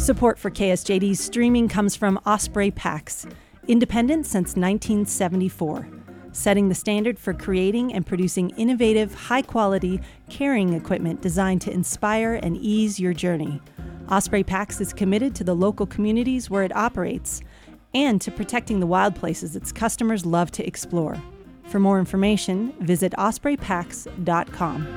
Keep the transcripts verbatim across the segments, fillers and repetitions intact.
Support for K S J D's streaming comes from Osprey Packs, independent since nineteen seventy-four, setting the standard for creating and producing innovative, high-quality carrying equipment designed to inspire and ease your journey. Osprey Packs is committed to the local communities where it operates and to protecting the wild places its customers love to explore. For more information, visit osprey packs dot com.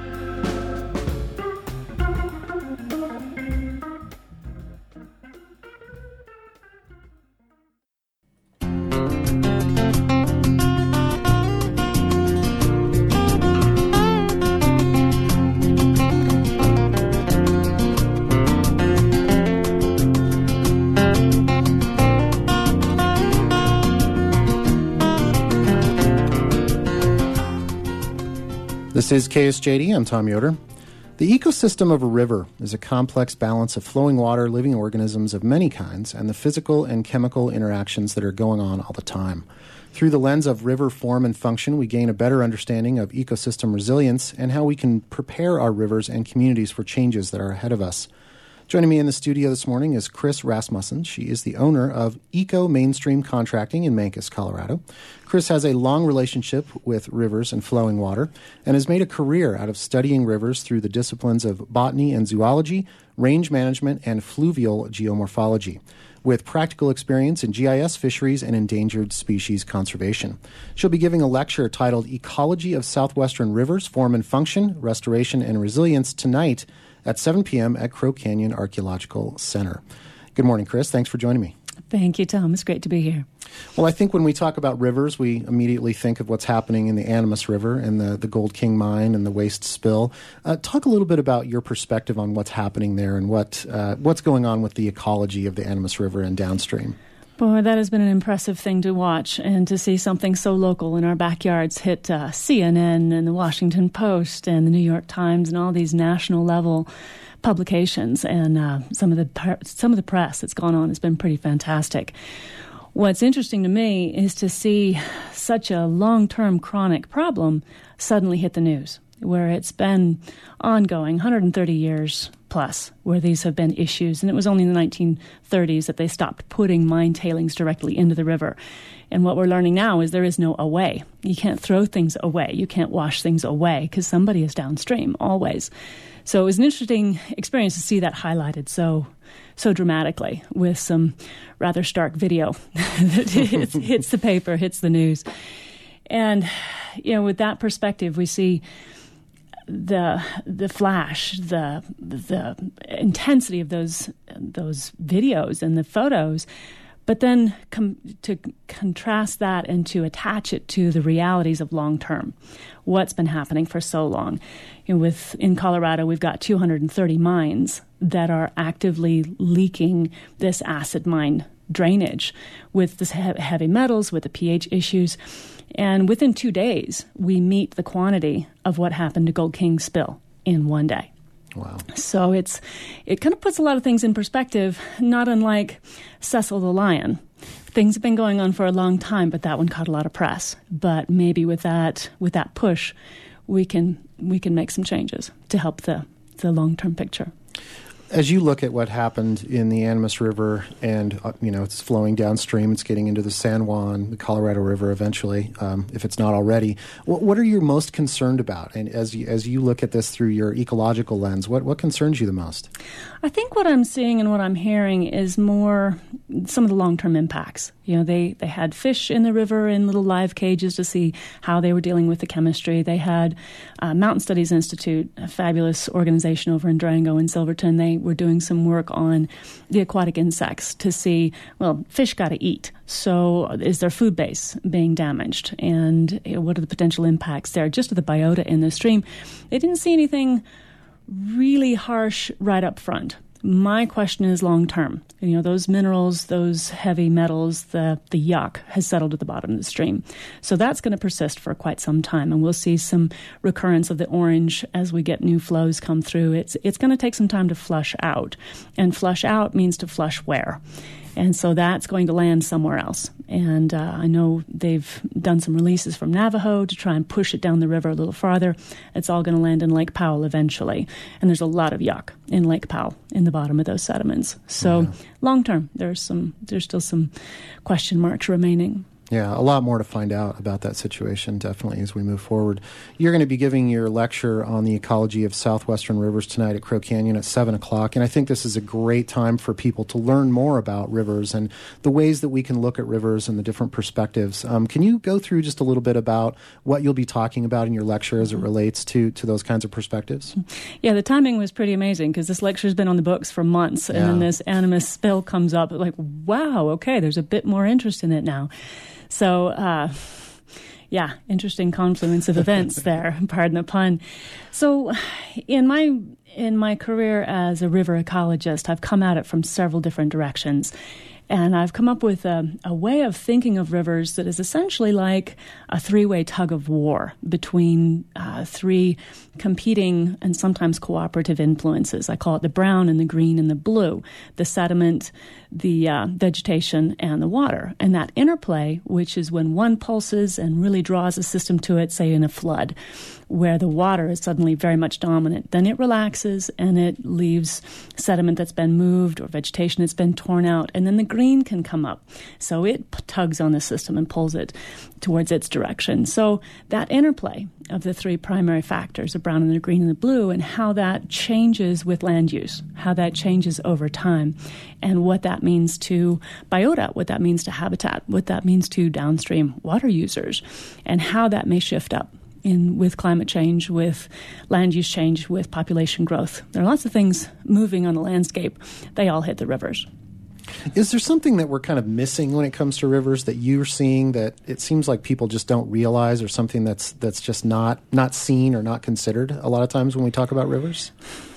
This is K S J D. I'm Tom Yoder. The ecosystem of a river is a complex balance of flowing water, living organisms of many kinds, and the physical and chemical interactions that are going on all the time. Through the lens of river form and function, we gain a better understanding of ecosystem resilience and how we can prepare our rivers and communities for changes that are ahead of us. Joining me in the studio this morning is Chris Rasmussen. She is the owner of Eco Mainstream Contracting in Mancos, Colorado. Chris has a long relationship with rivers and flowing water and has made a career out of studying rivers through the disciplines of botany and zoology, range management, and fluvial geomorphology, with practical experience in G I S, fisheries, and endangered species conservation. She'll be giving a lecture titled Ecology of Southwestern Rivers, Form and Function, Restoration, and Resilience tonight at seven p.m. at Crow Canyon Archaeological Center. Good morning, Chris. Thanks for joining me. Thank you, Tom. It's great to be here. Well, I think when we talk about rivers, we immediately think of what's happening in the Animas River and the, the Gold King mine and the waste spill. Uh, talk a little bit about your perspective on what's happening there and what uh, what's going on with the ecology of the Animas River and downstream. Boy, that has been an impressive thing to watch, and to see something so local in our backyards hit uh, C N N and the Washington Post and the New York Times and all these national level publications, and uh, some of the some of the press that's gone on has been pretty fantastic. What's interesting to me is to see such a long-term chronic problem suddenly hit the news, where it's been ongoing, one hundred thirty years plus, where these have been issues. And it was only in the nineteen thirties that they stopped putting mine tailings directly into the river. And what we're learning now is there is no away. You can't throw things away. You can't wash things away because somebody is downstream always. So it was an interesting experience to see that highlighted so so dramatically with some rather stark video that hits, hits the paper, hits the news. And, you know, with that perspective, we see the the flash, the the intensity of those those videos and the photos, but then com- to contrast that and to attach it to the realities of long term, what's been happening for so long. You know, with in Colorado, we've got two hundred thirty mines that are actively leaking this acid mine drainage with this he- heavy metals, with the pH issues. And within two days, we meet the quantity of what happened to Gold King spill in one day. Wow. So it's it kind of puts a lot of things in perspective, not unlike Cecil the Lion. Things have been going on for a long time, but that one caught a lot of press. But maybe with that with that push, we can we can make some changes to help the, the long-term picture. As you look at what happened in the Animas River and, uh, you know, it's flowing downstream, it's getting into the San Juan, the Colorado River eventually, um, if it's not already, what, what are you most concerned about? And as you, as you look at this through your ecological lens, what, what concerns you the most? I think what I'm seeing and what I'm hearing is more some of the long-term impacts. You know, they, they had fish in the river in little live cages to see how they were dealing with the chemistry. They had uh, Mountain Studies Institute, a fabulous organization over in Durango and Silverton. They were doing some work on the aquatic insects to see, well, fish got to eat. So is their food base being damaged? And you know, what are the potential impacts there just to the biota in the stream? They didn't see anything really harsh right up front. My question is long term. You know, those minerals, those heavy metals, the the yuck has settled at the bottom of the stream. So that's going to persist for quite some time, and we'll see some recurrence of the orange as we get new flows come through. It's it's going to take some time to flush out, and flush out means to flush where. And so that's going to land somewhere else. And uh, I know they've done some releases from Navajo to try and push it down the river a little farther. It's all going to land in Lake Powell eventually. And there's a lot of yuck in Lake Powell in the bottom of those sediments. So yeah. long term, there's some there's still some question marks remaining. Yeah, a lot more to find out about that situation, definitely, as we move forward. You're going to be giving your lecture on the ecology of southwestern rivers tonight at Crow Canyon at seven o'clock, and I think this is a great time for people to learn more about rivers and the ways that we can look at rivers and the different perspectives. Um, can you go through just a little bit about what you'll be talking about in your lecture as it relates to, to those kinds of perspectives? Yeah, the timing was pretty amazing because this lecture's been on the books for months, and yeah. then this animus spill comes up, like, wow, okay, there's a bit more interest in it now. So, uh, yeah, interesting confluence of events there, pardon the pun. So in my in my career as a river ecologist, I've come at it from several different directions. And I've come up with a, a way of thinking of rivers that is essentially like a three-way tug of war between uh, three competing and sometimes cooperative influences. I call it the brown and the green and the blue, the sediment, the uh, vegetation, and the water. And that interplay, which is when one pulses and really draws a system to it, say in a flood, where the water is suddenly very much dominant, then it relaxes and it leaves sediment that's been moved or vegetation that's been torn out, and then the green can come up. So it p- tugs on the system and pulls it towards its direction. So that interplay of the three primary factors, the brown and the green and the blue, and how that changes with land use, how that changes over time, and what that means to biota, what that means to habitat, what that means to downstream water users, and how that may shift up in with climate change, with land use change, with population growth. There are lots of things moving on the landscape. They all hit the rivers. Is there something that we're kind of missing when it comes to rivers that you're seeing that it seems like people just don't realize, or something that's that's just not not seen or not considered a lot of times when we talk about rivers?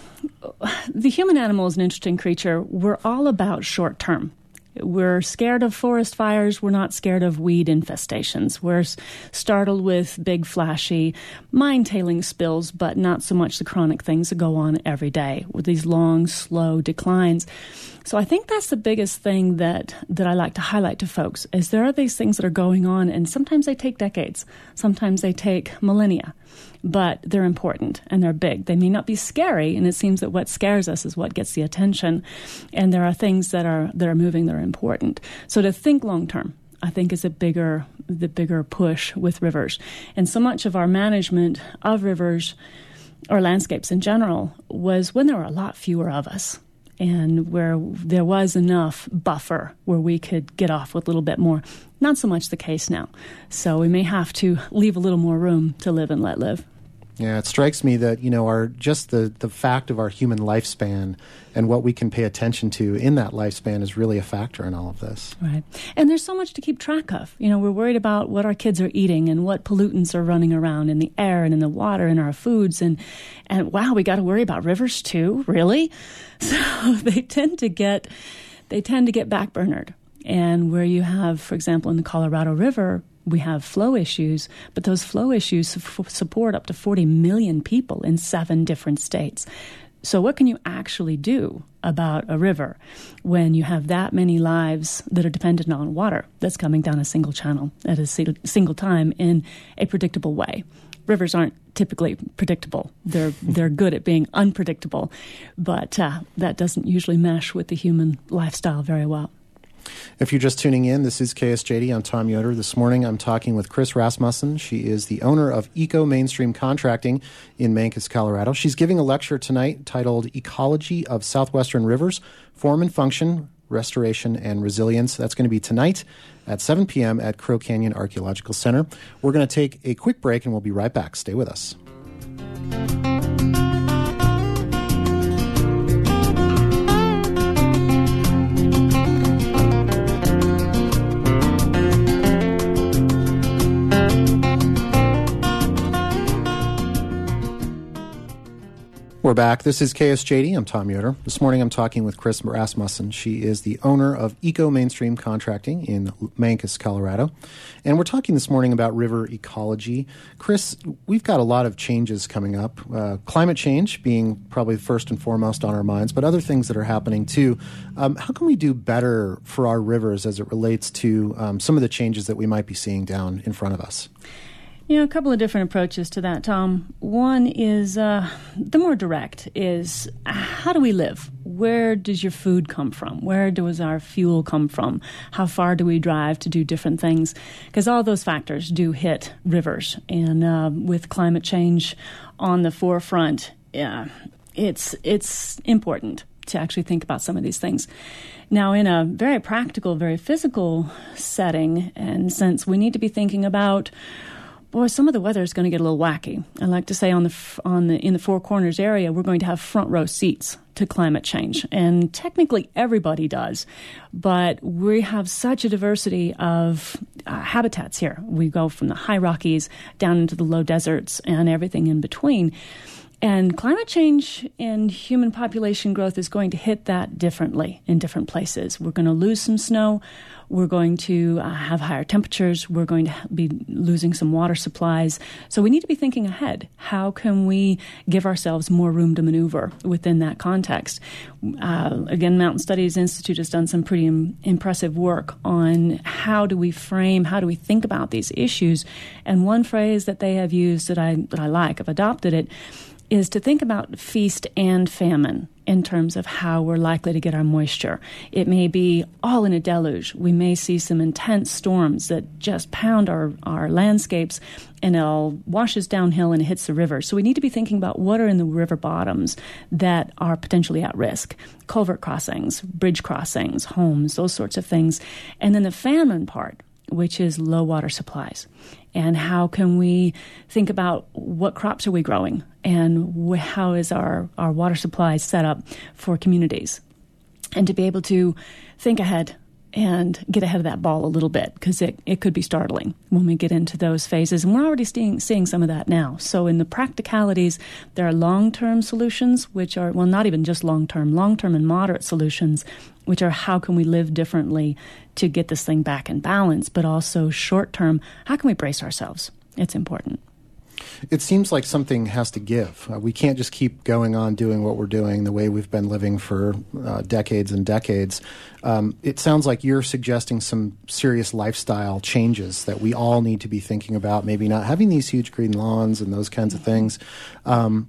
The human animal is an interesting creature. We're all about short term. We're scared of forest fires. We're not scared of weed infestations. We're startled with big, flashy mine-tailing spills, but not so much the chronic things that go on every day with these long, slow declines. So I think that's the biggest thing that, that I like to highlight to folks, is there are these things that are going on, and sometimes they take decades. Sometimes they take millennia. But they're important and they're big. They may not be scary, and it seems that what scares us is what gets the attention. And there are things that are that are moving that are important. So to think long term, I think, is a bigger the bigger push with rivers. And so much of our management of rivers or landscapes in general was when there were a lot fewer of us, and where there was enough buffer where we could get off with a little bit more. Not so much the case now. So we may have to leave a little more room to live and let live. Yeah, it strikes me that, you know, our just the, the fact of our human lifespan and what we can pay attention to in that lifespan is really a factor in all of this. Right. And there's so much to keep track of. You know, we're worried about what our kids are eating and what pollutants are running around in the air and in the water and our foods. And, and wow, we got to worry about rivers too? Really? So they tend to get, they tend to get backburnered. And where you have, for example, in the Colorado River, we have flow issues, but those flow issues f- support up to forty million people in seven different states. So what can you actually do about a river when you have that many lives that are dependent on water that's coming down a single channel at a single time in a predictable way? Rivers aren't typically predictable. They're they're good at being unpredictable, but uh, that doesn't usually mesh with the human lifestyle very well. If you're just tuning in, this is K S J D. I'm Tom Yoder. This morning I'm talking with Chris Rasmussen. She is the owner of Eco Mainstream Contracting in Mancos, Colorado. She's giving a lecture tonight titled Ecology of Southwestern Rivers, Form and Function, Restoration and Resilience. That's going to be tonight at seven p.m. at Crow Canyon Archaeological Center. We're going to take a quick break and we'll be right back. Stay with us. We're We're back. This is K S J D. I'm Tom Yoder. This morning I'm talking with Chris Rasmussen. She is the owner of Eco Mainstream Contracting in Mancos, Colorado. And we're talking this morning about river ecology. Chris, we've got a lot of changes coming up. Uh, climate change being probably first and foremost on our minds, but other things that are happening too. Um, how can we do better for our rivers as it relates to um, some of the changes that we might be seeing down in front of us? You know, a couple of different approaches to that, Tom. One is, uh, the more direct, is how do we live? Where does your food come from? Where does our fuel come from? How far do we drive to do different things? Because all those factors do hit rivers. And uh, with climate change on the forefront, yeah, it's it's important to actually think about some of these things. Now, in a very practical, very physical setting, and since we need to be thinking about, boy, some of the weather is going to get a little wacky. I like to say on the on the in the Four Corners area, we're going to have front row seats to climate change, and technically everybody does. But we have such a diversity of uh, habitats here. We go from the high Rockies down into the low deserts and everything in between. And climate change and human population growth is going to hit that differently in different places. We're going to lose some snow. We're going to uh, have higher temperatures. We're going to be losing some water supplies. So we need to be thinking ahead. How can we give ourselves more room to maneuver within that context? Uh, again, Mountain Studies Institute has done some pretty im- impressive work on how do we frame, how do we think about these issues. And one phrase that they have used that I that I like, I've adopted it, is to think about feast and famine in terms of how we're likely to get our moisture. It may be all in a deluge. We may see some intense storms that just pound our, our landscapes, and it all washes downhill and hits the river. So we need to be thinking about what are in the river bottoms that are potentially at risk. Culvert crossings, bridge crossings, homes, those sorts of things. And then the famine part, which is low water supplies. And how can we think about what crops are we growing, and wh- how is our, our water supply set up for communities? And to be able to think ahead and get ahead of that ball a little bit, because it, it could be startling when we get into those phases. And we're already seeing, seeing some of that now. So in the practicalities, there are long-term solutions, which are, well, not even just long-term, long-term and moderate solutions, which are how can we live differently to get this thing back in balance, but also short-term, how can we brace ourselves? It's important. It seems like something has to give. Uh, we can't just keep going on doing what we're doing the way we've been living for uh, decades and decades. Um, it sounds like you're suggesting some serious lifestyle changes that we all need to be thinking about, maybe not having these huge green lawns and those kinds of things. Um,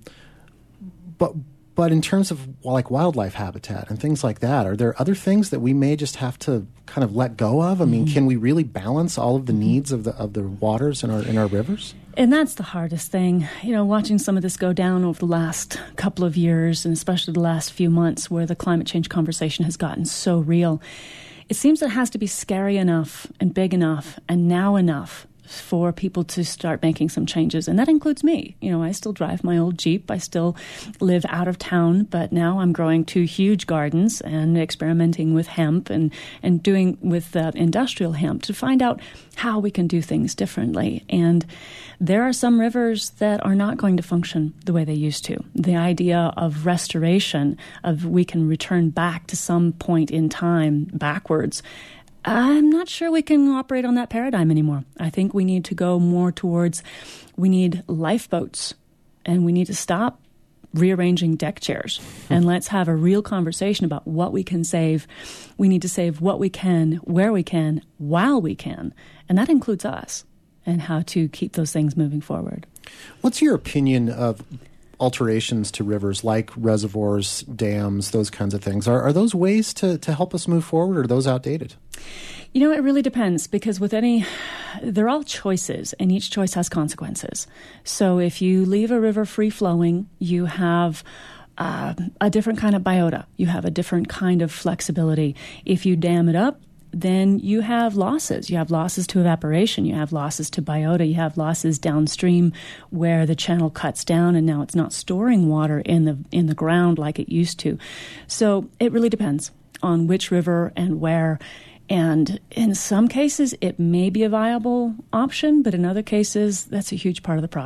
but But in terms of like wildlife habitat and things like that, are there other things that we may just have to kind of let go of? I mean, mm-hmm. can we really balance all of the needs of the of the waters in our in our rivers? And that's the hardest thing. You know, watching some of this go down over the last couple of years, and especially the last few months where the climate change conversation has gotten so real, it seems it has to be scary enough and big enough and now enough for people to start making some changes. And that includes me. You know, I still drive my old Jeep. I still live out of town, but now I'm growing two huge gardens and experimenting with hemp and, and doing with uh, industrial hemp to find out how we can do things differently. And there are some rivers that are not going to function the way they used to. The idea of restoration, of we can return back to some point in time backwards, I'm not sure we can operate on that paradigm anymore. I think we need to go more towards, we need lifeboats, and we need to stop rearranging deck chairs. And let's have a real conversation about what we can save. We need to save what we can, where we can, while we can. And that includes us, and how to keep those things moving forward. What's your opinion of alterations to rivers like reservoirs, dams, those kinds of things? Are, are those ways to, to help us move forward, or are those outdated? You know, it really depends, because with any, they're all choices, and each choice has consequences. So if you leave a river free-flowing, you have uh, a different kind of biota. You have a different kind of flexibility. If you dam it up, then you have losses. You have losses to evaporation. You have losses to biota. You have losses downstream where the channel cuts down and now it's not storing water in the in the ground like it used to. So it really depends on which river and where. And in some cases, it may be a viable option, but in other cases, that's a huge part of the problem.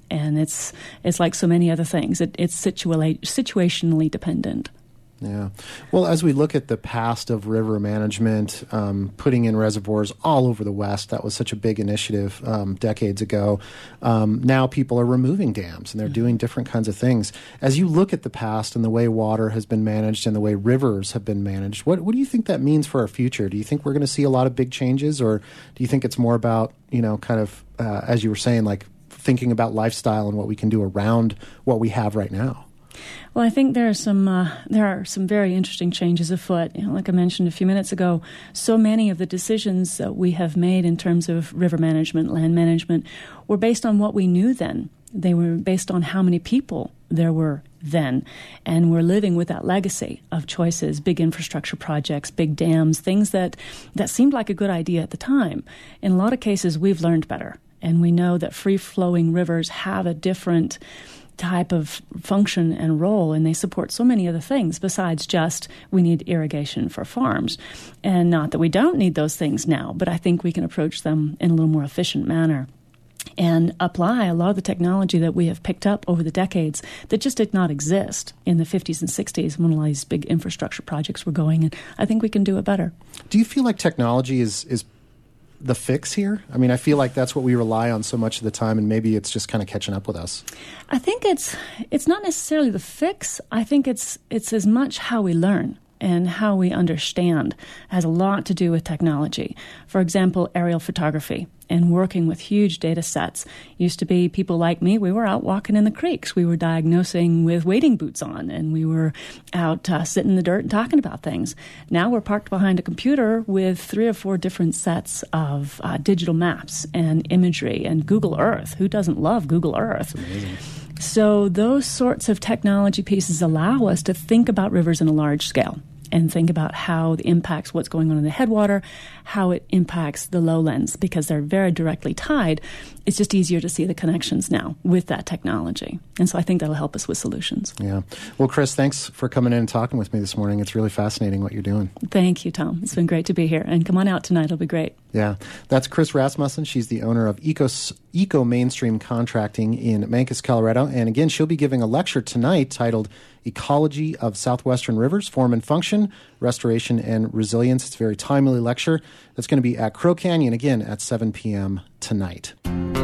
And it's it's like so many other things. It, it's situa- situationally dependent. Yeah. Well, as we look at the past of river management, um, putting in reservoirs all over the West, that was such a big initiative um, decades ago. Um, now people are removing dams and they're doing different kinds of things. As you look at the past and the way water has been managed and the way rivers have been managed, what, what do you think that means for our future? Do you think we're going to see a lot of big changes, or do you think it's more about, you know, kind of, uh, as you were saying, like thinking about lifestyle and what we can do around what we have right now? Well, I think there are some uh, there are some very interesting changes afoot. You know, like I mentioned a few minutes ago, so many of the decisions that we have made in terms of river management, land management, were based on what we knew then. They were based on how many people there were then. And we're living with that legacy of choices, big infrastructure projects, big dams, things that, that seemed like a good idea at the time. In a lot of cases, we've learned better. And we know that free-flowing rivers have a different type of function and role, and they support so many other things besides just we need irrigation for farms. And not that we don't need those things now, but I think we can approach them in a little more efficient manner and apply a lot of the technology that we have picked up over the decades that just did not exist in the fifties and sixties when all these big infrastructure projects were going, and I think we can do it better. Do you feel like technology is is the fix here? I mean, I feel like that's what we rely on so much of the time, and maybe it's just kind of catching up with us. I think it's it's not necessarily the fix. I think it's it's as much how we learn and how we understand. It has a lot to do with technology. For example, aerial photography and working with huge data sets. Used to be people like me, we were out walking in the creeks. We were diagnosing with wading boots on, and we were out uh, sitting in the dirt and talking about things. Now we're parked behind a computer with three or four different sets of uh, digital maps and imagery and Google Earth. Who doesn't love Google Earth? That's amazing. So those sorts of technology pieces allow us to think about rivers in a large scale and think about how it impacts what's going on in the headwater, how it impacts the lowlands, because they're very directly tied. It's just easier to see the connections now with that technology. And so I think that'll help us with solutions. Yeah. Well, Chris, thanks for coming in and talking with me this morning. It's really fascinating what you're doing. Thank you, Tom. It's been great to be here. And come on out tonight. It'll be great. Yeah. That's Chris Rasmussen. She's the owner of Eco, Eco Mainstream Contracting in Mancos, Colorado. And again, she'll be giving a lecture tonight titled Ecology of Southwestern Rivers, Form and Function, Restoration and Resilience. It's a very timely lecture. That's going to be at Crow Canyon again at seven p.m. tonight.